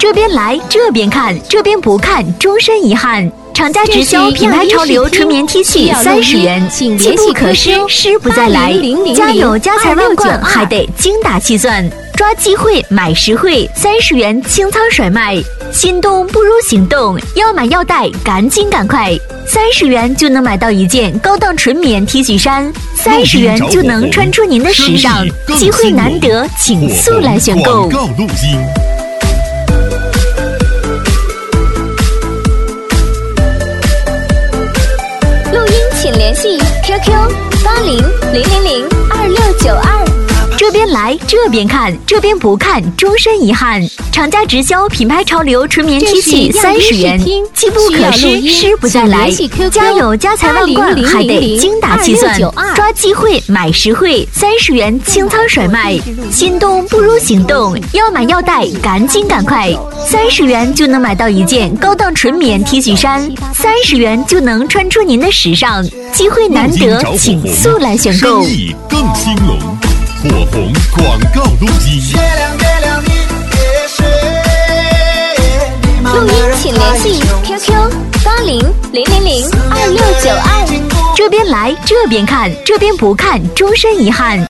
这边来，这边看，这边不看，终身遗憾。厂家直销品牌潮流纯棉 T 恤30元，机不可失，失不再来。家有家财万贯，还得精打细算。抓机会买实惠，30元清仓甩卖。心动不如行动，要买要带，赶紧赶快！30元就能买到一件高档纯棉 T 恤衫，30元就能穿出您的时尚。机会难得，请速来选购。 广告录音。 录音请联系 QQ80000262。这边来，这边看，这边不看，终身遗憾。厂家直销品牌潮流纯棉 T 恤30元，机不可失，失不再来。家有家财万贯，还得精打细算。抓机会买实惠，30元清仓甩卖。心动不如行动，要买要带，赶紧赶快！30元就能买到一件高档纯棉 T 恤衫，30元就能穿出您的时尚。机会难得，请速来选购。 生意更兴隆。火红广告录音。 录音请联系 QQ80000262。这边来，这边看，这边不看，终身遗憾。